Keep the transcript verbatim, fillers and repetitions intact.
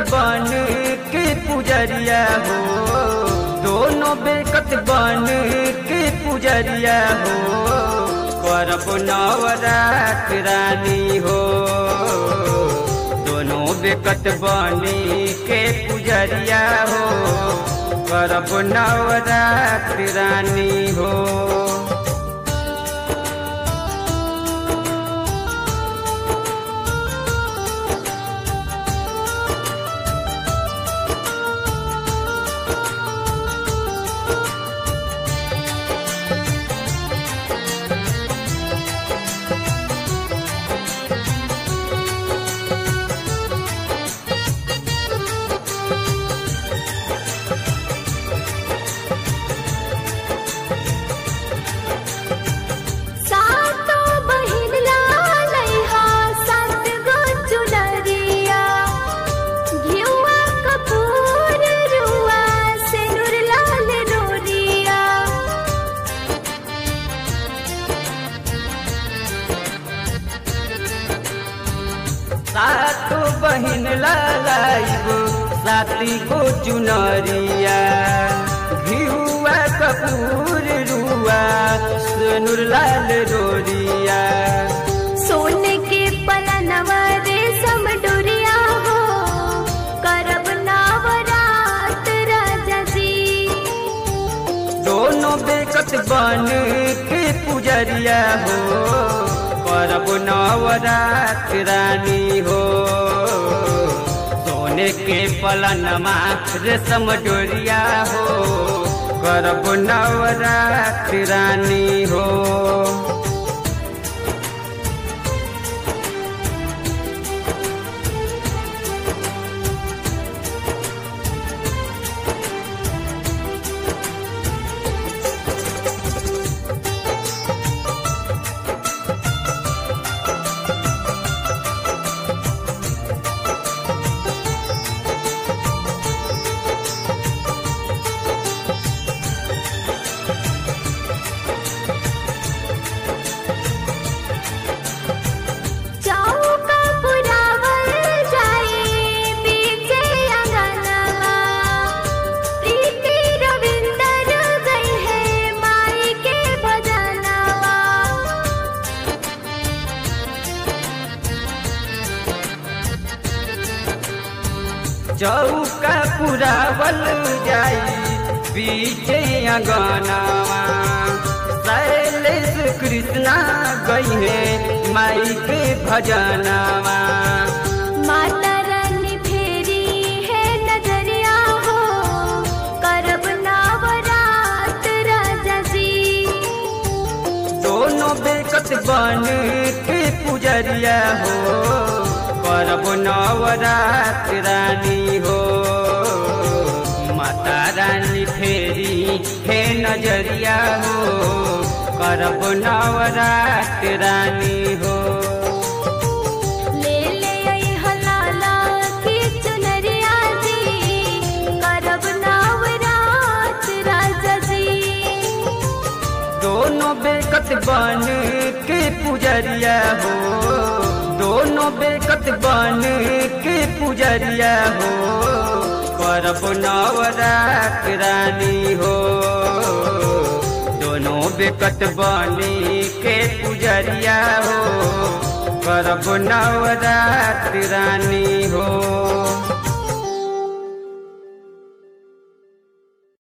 बन के पुजरिया हो, दोनों बेकत बन के पुजरिया हो, करब नवरात रानी हो। दोनों बेकत बन के पुजरिया हो, करब नवरात रानी हो। सातो बहिन लाइब साथी को चुनरिया, घिउआ कपूर रुआ सिनुर लाल रोरिया। सोने के पलनवा रेशम डोरिया हो, करब नवरात राजा जी। दोनों बेकत बन के पुजरिया हो, करब नवरात रानी हो। सोने के पलनमा रेशम डोरिया हो, करब नवरात रानी हो। चौका पुरावल जाई बीचे अंगनावा, शैलेश कृष्णा गई है माई के भजनावा। माता रानी फेरी है नजरिया हो, करब नवरात राजा जी। दोनों बेकत बन के पुजरिया हो, करब नवरात रानी हो। माता रानी फेरी है नजरिया हो, करब नवरात रानी हो। ले ले आई हलाला की चुनरिया जी, करब नवरात राजा जी। दोनों बेकत बन के पुजरिया हो, दोनों बेकत बन के पुजरिया हो, करब नवरात रानी हो। दोनों बेकत बन के पुजरिया हो, करब नवरात रानी हो।